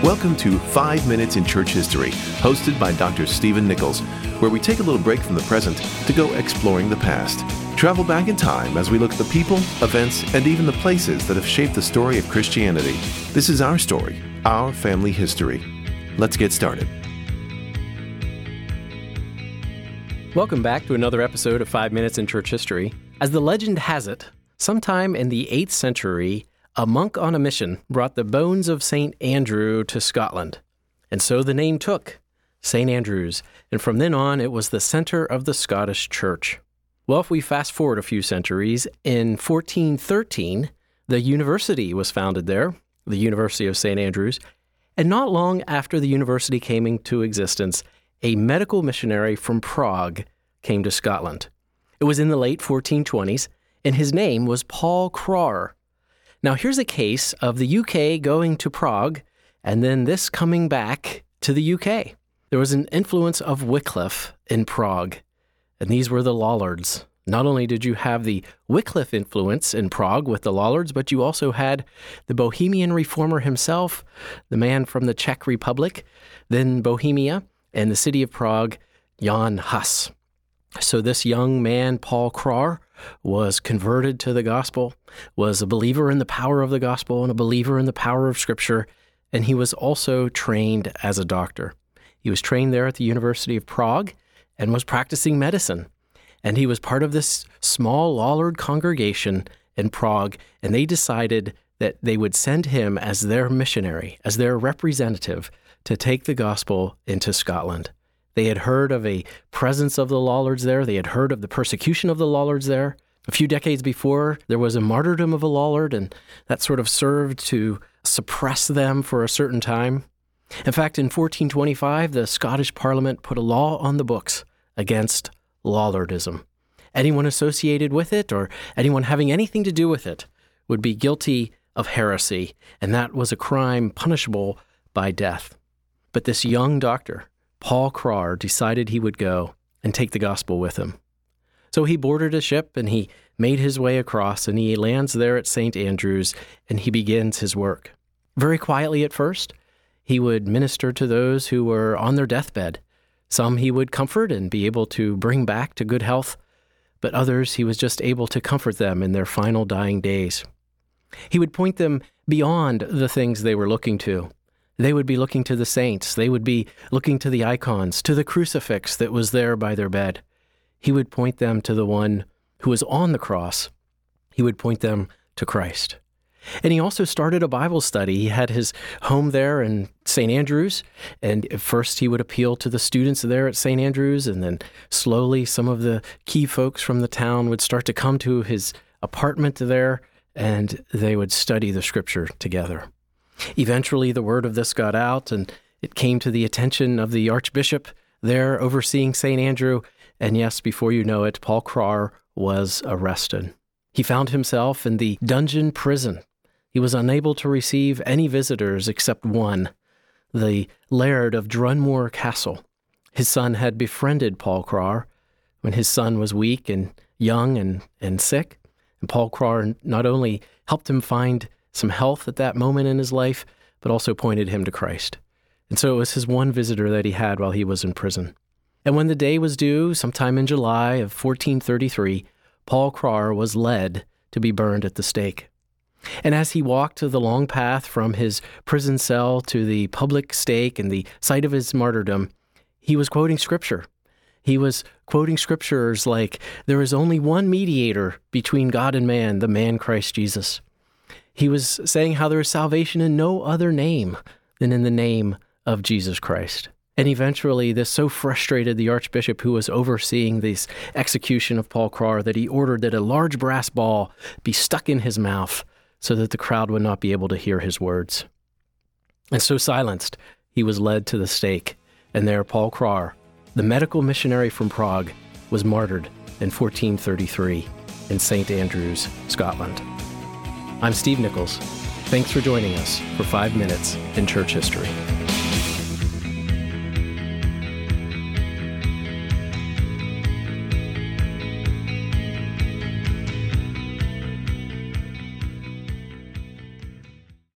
Welcome to 5 Minutes in Church History, hosted by Dr. Stephen Nichols, where we take a little break from the present to go exploring the past. Travel back in time as we look at the people, events, and even the places that have shaped the story of Christianity. This is our story, our family history. Let's get started. Welcome back to another episode of 5 Minutes in Church History. As the legend has it, sometime in the 8th century, a monk on a mission brought the bones of St. Andrew to Scotland. And so the name took, St. Andrews, and from then on it was the center of the Scottish Church. Well, if we fast forward a few centuries, in 1413, the university was founded there, the University of St. Andrews, and not long after the university came into existence, a medical missionary from Prague came to Scotland. It was in the late 1420s, and his name was Paul Crar. Now, here's a case of the UK going to Prague, and then this coming back to the UK. There was an influence of Wycliffe in Prague, and these were the Lollards. Not only did you have the Wycliffe influence in Prague with the Lollards, but you also had the Bohemian reformer himself, the man from the Czech Republic, then Bohemia, and the city of Prague, Jan Hus. So this young man, Paul Crar, was converted to the gospel, was a believer in the power of the gospel and a believer in the power of Scripture, and he was also trained as a doctor. He was trained there at the University of Prague and was practicing medicine. And he was part of this small Lollard congregation in Prague, and they decided that they would send him as their missionary, as their representative, to take the gospel into Scotland. They had heard of a presence of the Lollards there. They had heard of the persecution of the Lollards there. A few decades before, there was a martyrdom of a Lollard, and that sort of served to suppress them for a certain time. In fact, in 1425, the Scottish Parliament put a law on the books against Lollardism. Anyone associated with it or anyone having anything to do with it would be guilty of heresy, and that was a crime punishable by death. But this young doctor, Paul Crar, decided he would go and take the gospel with him. So he boarded a ship and he made his way across and he lands there at St. Andrews and he begins his work. Very quietly at first, he would minister to those who were on their deathbed. Some he would comfort and be able to bring back to good health, but others he was just able to comfort them in their final dying days. He would point them beyond the things they were looking to. They would be looking to the saints. They would be looking to the icons, to the crucifix that was there by their bed. He would point them to the one who was on the cross. He would point them to Christ. And he also started a Bible study. He had his home there in St. Andrews, and at first he would appeal to the students there at St. Andrews, and then slowly some of the key folks from the town would start to come to his apartment there, and they would study the Scripture together. Eventually, the word of this got out, and it came to the attention of the Archbishop there overseeing St. Andrew, and yes, before you know it, Paul Crar was arrested. He found himself in the dungeon prison. He was unable to receive any visitors except one, the Laird of Drunmore Castle. His son had befriended Paul Crar when his son was weak and young and sick, and Paul Crar not only helped him find some health at that moment in his life, but also pointed him to Christ. And so it was his one visitor that he had while he was in prison. And when the day was due, sometime in July of 1433, Paul Crar was led to be burned at the stake. And as he walked the long path from his prison cell to the public stake and the site of his martyrdom, he was quoting Scripture. He was quoting Scriptures like, "There is only one mediator between God and man, the man Christ Jesus." He was saying how there is salvation in no other name than in the name of Jesus Christ. And eventually, this so frustrated the Archbishop who was overseeing this execution of Paul Crar that he ordered that a large brass ball be stuck in his mouth so that the crowd would not be able to hear his words. And so silenced, he was led to the stake. And there Paul Crar, the medical missionary from Prague, was martyred in 1433 in St. Andrews, Scotland. I'm Steve Nichols. Thanks for joining us for 5 Minutes in Church History.